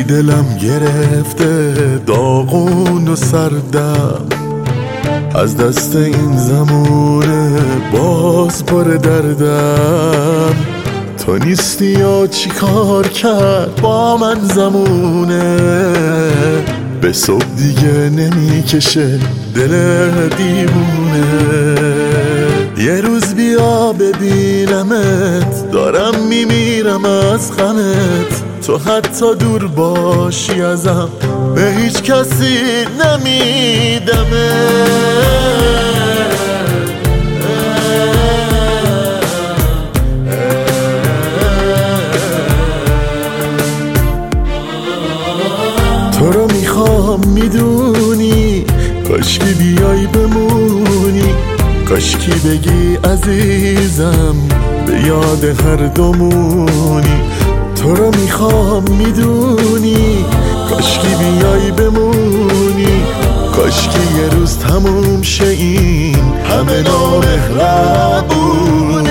دلم گرفته داغون و سردم، از دست این زمونه باز پر دردم. تو نیستی یا چی کار کرد با من زمونه، به صبح دیگه نمیکشه دل دیوونه. یه روز بیا ببینمت، دارم میمیرم از غمت. تو حتی دور باشی ازم، به هیچ کسی نمیدمه. تو رو میخوام میدونی، کاشکی بیای بمونی، کاشکی بگی عزیزم به یاد هر دومونی. تو رو میخوام میدونی، کاشکی بیای بمونی، کاشکی یه روز تموم شه این همه نامهربونی.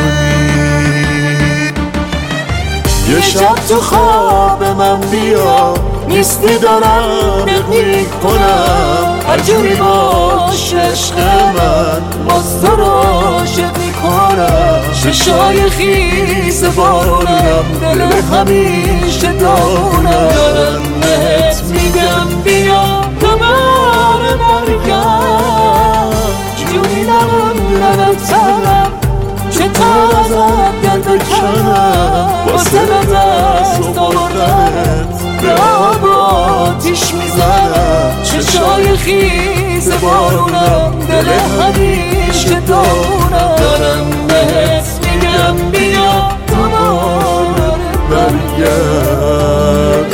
یه شب تو خواب من بیا، نیستی دارم میکنم، هر جوری باش عشق من، باز تو رو عاشق میکنم. چشای خیز بارونم، دل همیشه داغونم. دارم بهت میگم بیا دوباره برگرد، جوری نموندم تنم که تا ازت دل بکنم. واسه به دست آوردنت به آب و آتیش میزنم. چشای خیز بارونم، دل همیشه داغونم. دارم بهت میگم بیا دوباره برگرد.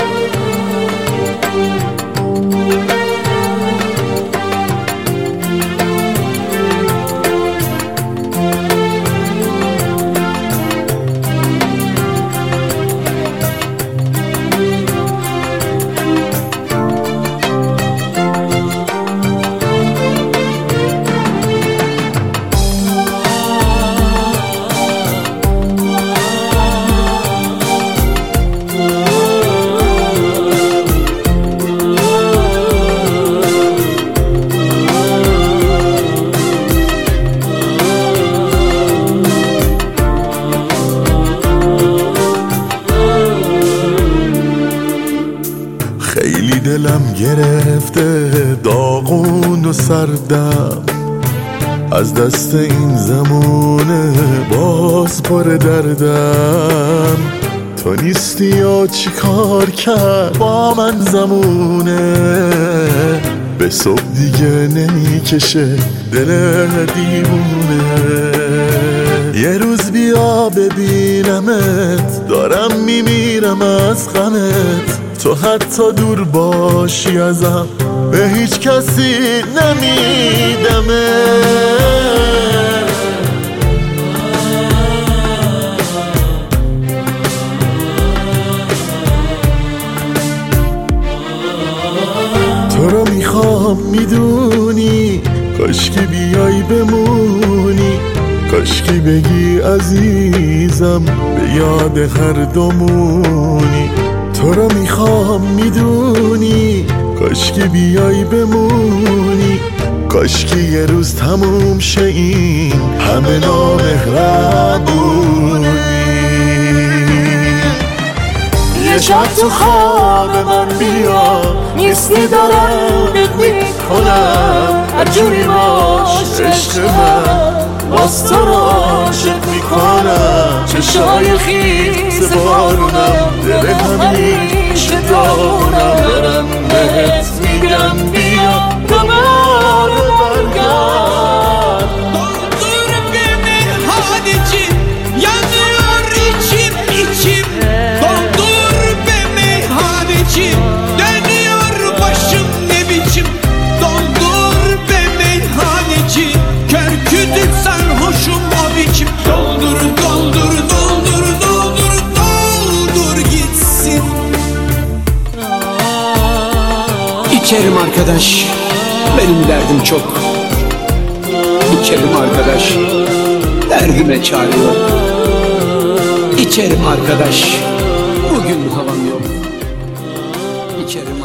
خیلی دلم گرفته داغون و سردم، از دست این زمونه باز پر دردم. تو نیستی یا چی کار کرد با من زمونه، به صبح دیگه نمیکشه دل دیوونه. یه روز بیا ببینمت، دارم میمیرم از غمت. تو حتی دور باشی ازم، به هیچ کسی نمیدمه. تو رو میخوام میدونی، کاشکی بیای بمونی، کاشکی بگی عزیزم به یاد هر دومونی. تو رو میخوام میدونی، کاشکی بیای بمونی، کاشکی یه روز تموم شه این همه نامهربونی. یه شب تو خواب من بیا، نیستی دارم میکنم، هر جوری باش عشق من، باز تو رو عاشق میکنم. چشای خیز بارونم، دل همیشه داغونم. دارم بهت میگم بیا دوباره برگرد. Doldur beni meyhaneci, yanıyor içim içim. Doldur beni meyhaneci, dönüyor başım ne biçim. Doldur beni meyhaneci, kör kütük sarhoşum o biçim. Doldur doldur doldur doldur doldur gitsin. İçerim arkadaş, benim derdim çok. İçerim arkadaş, derdime çare yok. İçerim arkadaş, bugün havam yok. içerim